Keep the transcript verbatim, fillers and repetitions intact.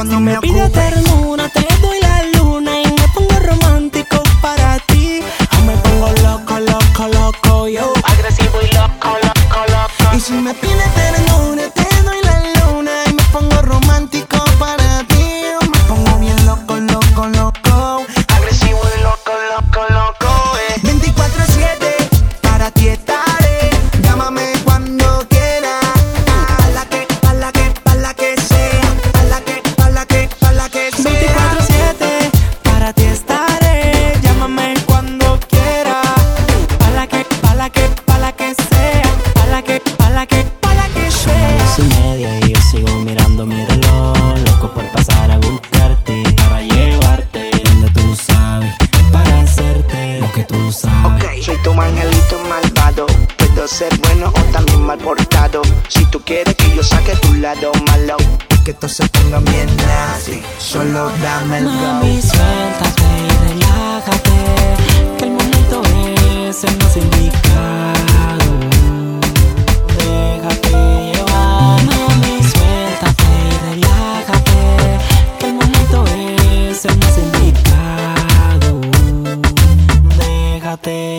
cuando si me me pide ocupe. ternura, te doy la luna y me pongo romántico para ti. O me pongo loco, loco, loco, yo. Agresivo y loco, loco, loco. Y si me pide ternura, te doy la luna y me pongo romántico para ti. O me pongo bien loco, loco, loco. Agresivo y loco, loco, loco, eh. veinticuatro siete, para ti estaré. Llámame cuando quieras. Pa' la que, pa' la que, pa' la que sea. Pa' la que, pa' la que, pa' la que sea. veinticuatro siete, para ti estaré. Llámame cuando quieras. Pa' la que, pa' la que, pa' la que sea. Pa' la que, pa' la que, pa' la que sea. Las y media y yo sigo mirando mi reloj, loco por pasar a buscarte, para llevarte donde tú sabes, para hacerte lo que tú sabes. Ok, soy tu angelito malvado. Puedo ser bueno o también mal portado. Si tú quieres que yo saque tu lado malo, que todo se ponga bien nasty, solo dame el go. Mami, suéltate y relájate, que el momento es el más indicado. Déjate llevar. Mami, suéltate y relájate, que el momento es el más indicado. Déjate